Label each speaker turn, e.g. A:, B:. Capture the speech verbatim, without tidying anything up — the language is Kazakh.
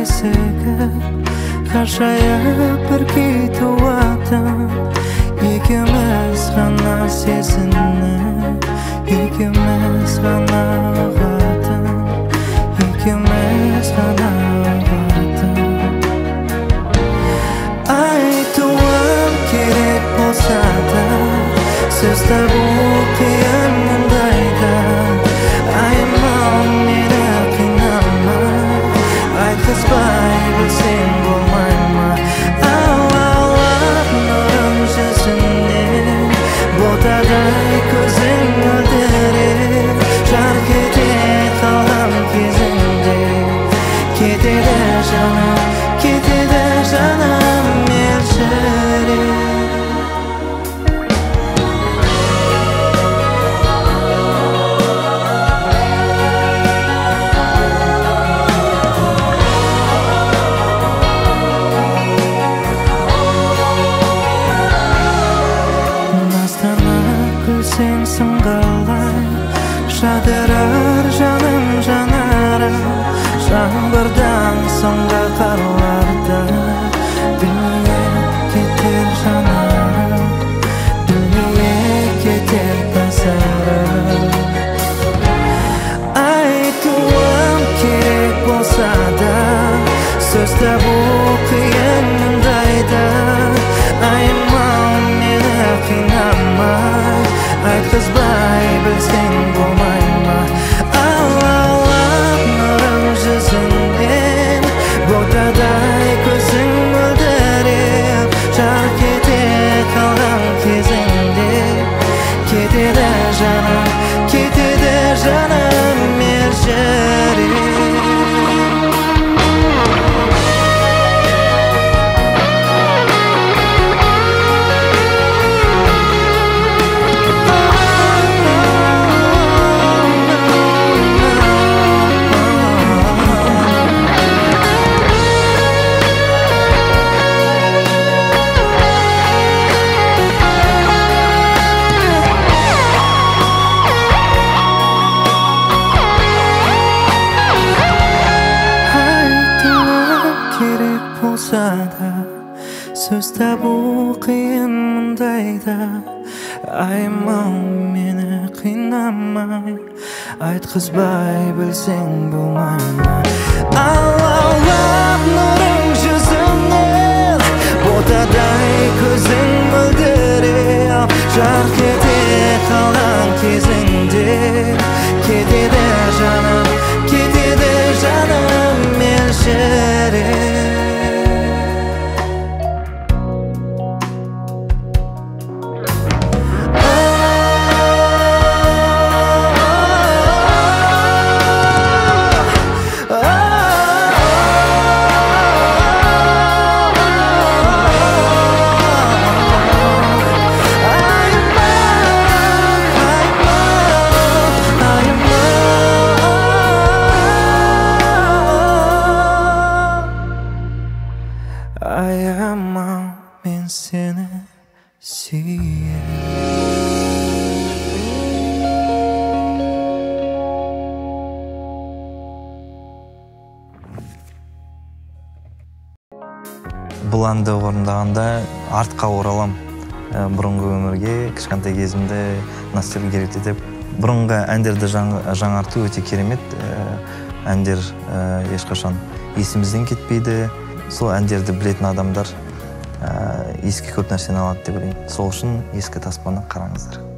A: есігі қашайып бір кетуатым екеуміз ғана сезініп екеуміз ғана ұғатын екеуміз ғана ұғатын айтуым керек болса да сөз табу қиын мұндайда айман мені қинамай айтқызбай білсең болмай ма алаулап нұрым жүзіңнен ботадай көзің мөлдіреп жарқ ете қалған кезіңде кетеді жаным кетеді жаным мелшіреп сен сыңғалай жадырар жаным жанары жаңбырдан соңғы қарларда дүние кетер жанарым дүние кетер базарым айтуым керек болса да сөз табу қиын мұндайда айман мені қинамай айтқызбай білсең болмай ма алаулап нұрым жүзіңнен ботадай көзің мөлдіреп жарқ ете қалған кезіңде кетеді жаным кетеді жаным мелшіреп сөз табу қиын мұндайда айман мені қинамай айтқызбай білсең болмай ма алаулап нұрың жүзіңнен ботадай көзің мөлдіреп жарқ ете қалған кезіңде кетеді жаным кетеді жаным мелшіреп аямау мен сені сүйем
B: бұл әнді орындағанда артқа оралам бұрынғы өмірге кішкентай кезімде ностальгия етіп бұрынғы әндерді жаңарту өте керемет әндер ешқашан есімізден кетпейді сол әндерді білетін адамдар еске көп нәрсені алады деп ойлаймын сол үшін ескі таспаны қараңыздар